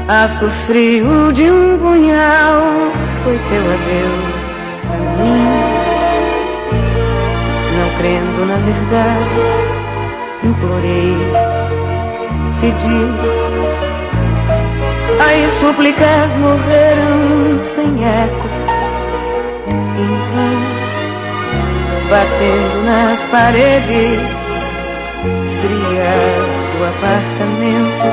Aço frio de um punhal foi teu adeus pra mim. Não crendo na verdade, implorei, pedi. Aí súplicas morreram sem eco, em vão, batendo nas paredes frias do apartamento.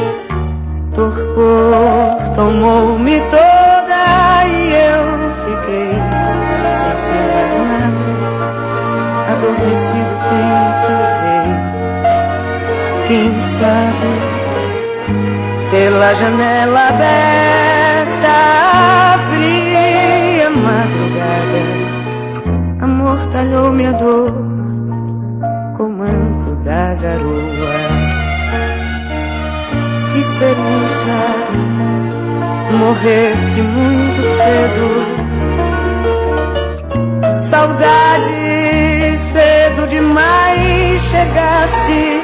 Torpor tomou-me toda e eu fiquei sem ser mais nada. Adormecido tenho talvez, quem sabe, pela janela aberta a fria madrugada amortalhou minha dor, comando da garoa. Esperança, morreste muito cedo. Saudade, cedo demais chegaste.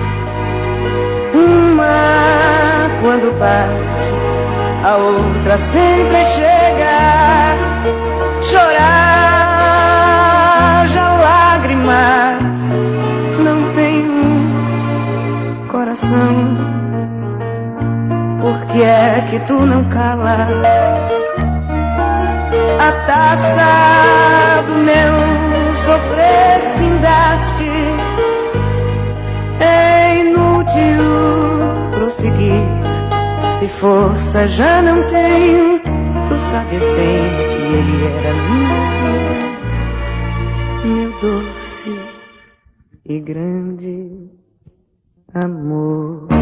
Uma quando parte, a outra sempre chega. Chorar, já lágrimas, não tenho coração. Por que é que tu não calas a taça do meu sofrer findaste? É inútil prosseguir, se força já não tenho. Tu sabes bem que ele era minha vida, meu doce e grande amor.